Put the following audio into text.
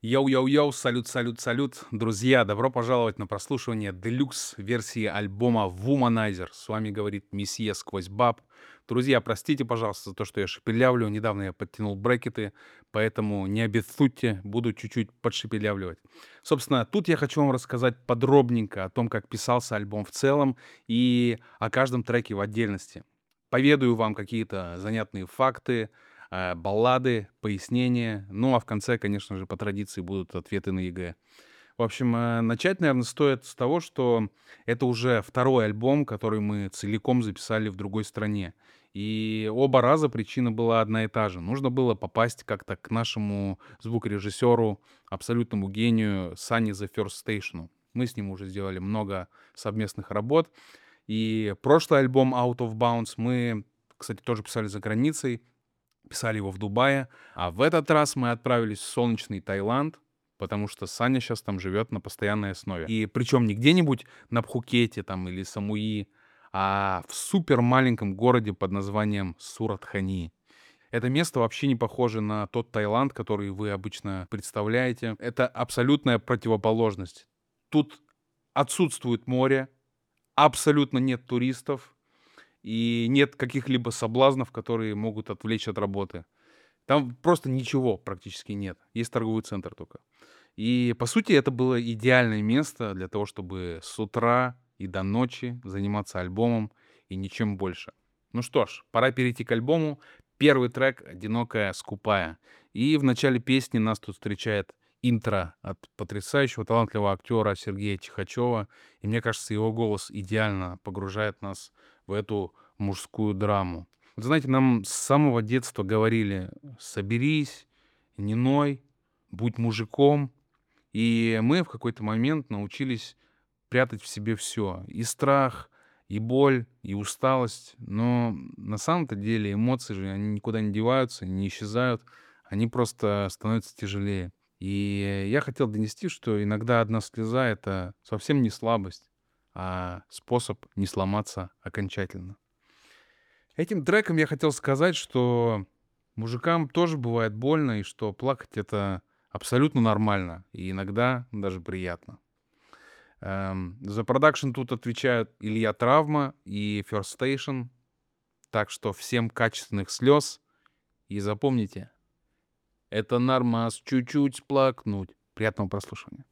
Йоу-йоу-йоу, салют-салют-салют. Друзья, добро пожаловать на прослушивание делюкс-версии альбома Womanizer. С вами говорит месье Сквозь Баб. Друзья, простите, пожалуйста, за то, что я шепелявлю. Недавно я подтянул брекеты, поэтому не обессудьте, буду чуть-чуть подшепелявливать. Собственно, тут я хочу вам рассказать подробненько о том, как писался альбом в целом и о каждом треке в отдельности. Поведаю вам какие-то занятные факты, баллады, пояснения. Ну, а в конце, конечно же, по традиции будут ответы на ЕГЭ. В общем, начать, наверное, стоит с того, что это уже второй альбом, который мы целиком записали в другой стране. И оба раза причина была одна и та же. Нужно было попасть как-то к нашему звукорежиссеру, абсолютному гению Sunny the First Station. Мы с ним уже сделали много совместных работ. И прошлый альбом Out of Bounds мы, кстати, тоже писали за границей. Писали его в Дубае, а в этот раз мы отправились в солнечный Таиланд, потому что Саня сейчас там живет на постоянной основе. И причем не где-нибудь на Пхукете там или Самуи, а в супер маленьком городе под названием Суратхани. Это место вообще не похоже на тот Таиланд, который вы обычно представляете. Это абсолютная противоположность. Тут отсутствует море, абсолютно нет туристов и нет каких-либо соблазнов, которые могут отвлечь от работы. Там просто ничего практически нет. Есть торговый центр только. И, по сути, это было идеальное место для того, чтобы с утра и до ночи заниматься альбомом и ничем больше. Ну что ж, пора перейти к альбому. Первый трек «Одинокая скупая». И в начале песни нас тут встречает интро от потрясающего талантливого актера Сергея Чихачева. И мне кажется, его голос идеально погружает нас в эту мужскую драму. Вот знаете, нам с самого детства говорили: "Соберись, не ной, будь мужиком". И мы в какой-то момент научились прятать в себе все: и страх, и боль, и усталость. Но на самом-то деле эмоции же, они никуда не деваются, не исчезают, они просто становятся тяжелее. И я хотел донести, что иногда одна слеза — это совсем не слабость, а способ не сломаться окончательно. Этим треком я хотел сказать, что мужикам тоже бывает больно, и что плакать — это абсолютно нормально, и иногда даже приятно. За продакшн тут отвечают Илья Травма и First Station, так что всем качественных слез. И запомните, это нормас чуть-чуть сплакнуть. Приятного прослушивания.